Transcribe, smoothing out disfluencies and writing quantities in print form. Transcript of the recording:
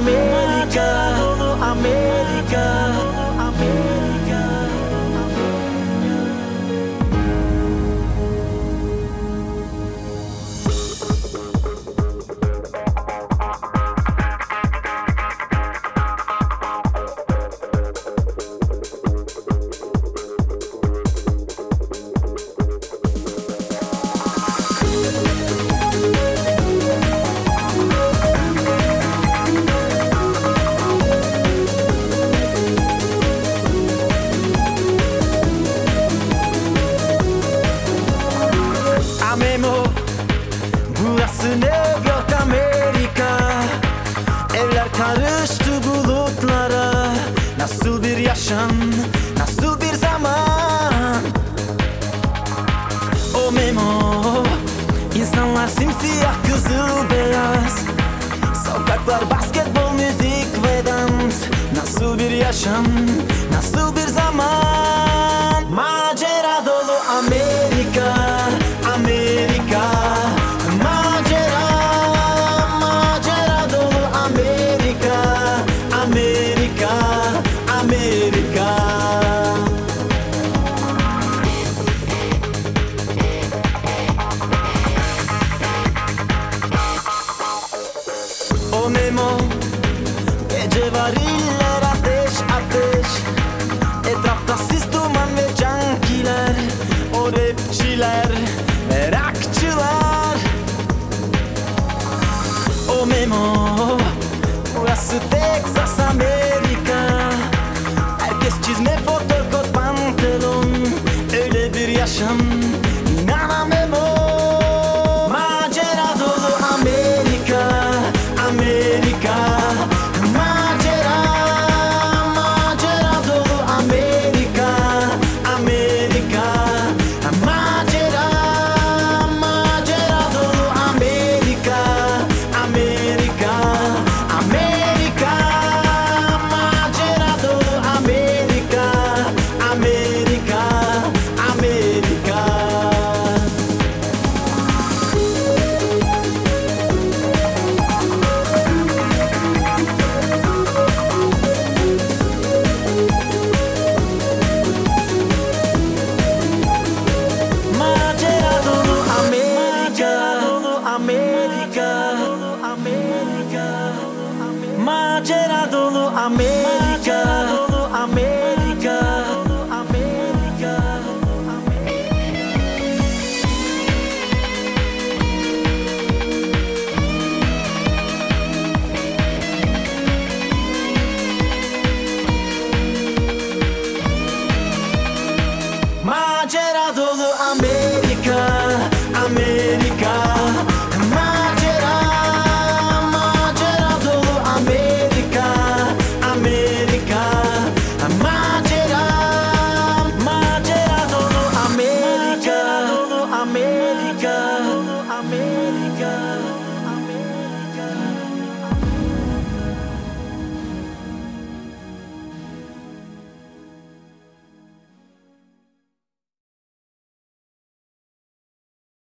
Amerika dolu Amerika. Memo, burası New York Amerika. Evler karıştı bulutlara. Nasıl bir yaşam, nasıl bir zaman. O Memo, insanlar simsiyah, kızıl beyaz. Sokaklar basketbol, müzik ve dans. Nasıl bir yaşam, nasıl bir zaman. Macera dolu Amerika. Amerika, macera, macera dolu Amerika, Amerika, Amerika. O Memo, gece var iller ateş ateş. Etrafta sis, duman ve cankiler. O rapçiler, merakçılar. O Memo, burası Texas Amerika. Herkes çizme, foto, kot, pantolon. Öyle bir yaşam